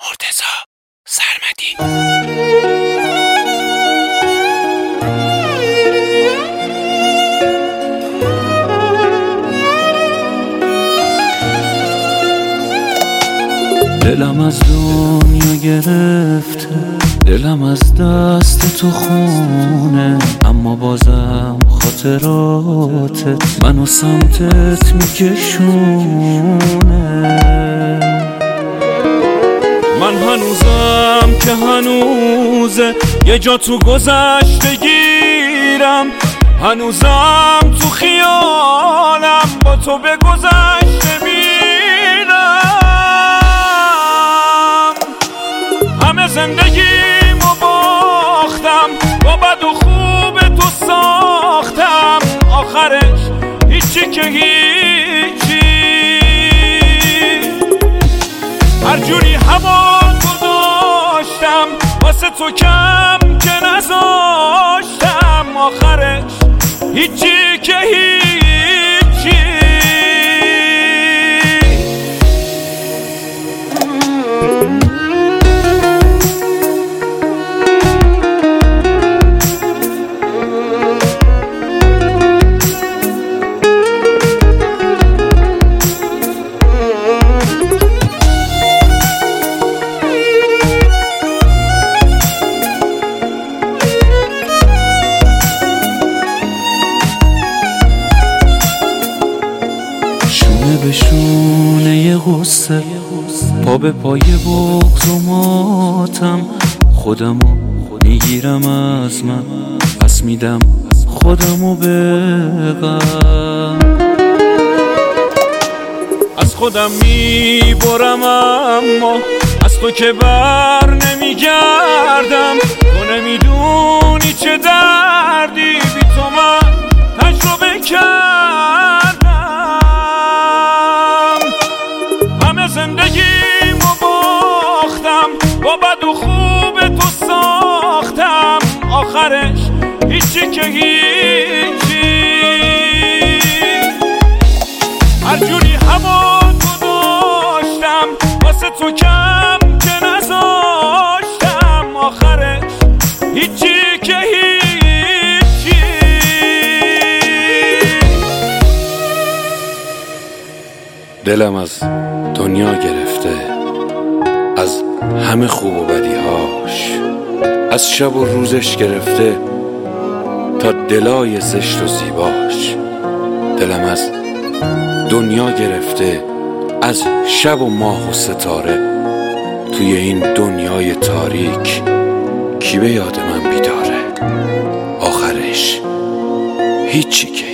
مرتضی سرمدی. دلم از دنیا گرفته، دلم از دست تو خونه، اما بازم خاطراتت منو سمتت میکشونه. من هنوزم که هنوزه یه جا تو گذشته گیرم، هنوزم تو خیالم با تو به گذشته میرم. همه زندگیمو باختم، با بد و خوب تو ساختم، آخرش هیچی که هیچی. هر جوری هوا تو داشتم، واسه تو کم که نذاشتم، آخرش هیچی که هیچی. به شونه غصه، پا به پای بغض و ماتم، خودمو میگیرم از من، پس میدم خودمو به غم. از خودم میبرم اما از تو که بر نمیگردم. تو نمیدونی چه دردی بی تو من تجربه کردم. زندگیمو باختم، با بد و خوب تو ساختم، آخرش هیچی که هیچی. هر جوری هوا تو داشتم، واسه تو کم که نذاشتم، آخرش هیچی که هیچی. دلم از دنیا گرفته، از همه خوب و بدیهاش، از شب و روزش گرفته تا دلای زشت و زیباش. دلم از دنیا گرفته، از شب و ماه و ستاره، توی این دنیای تاریک کی به یاد من بیداره، آخرش هیچی که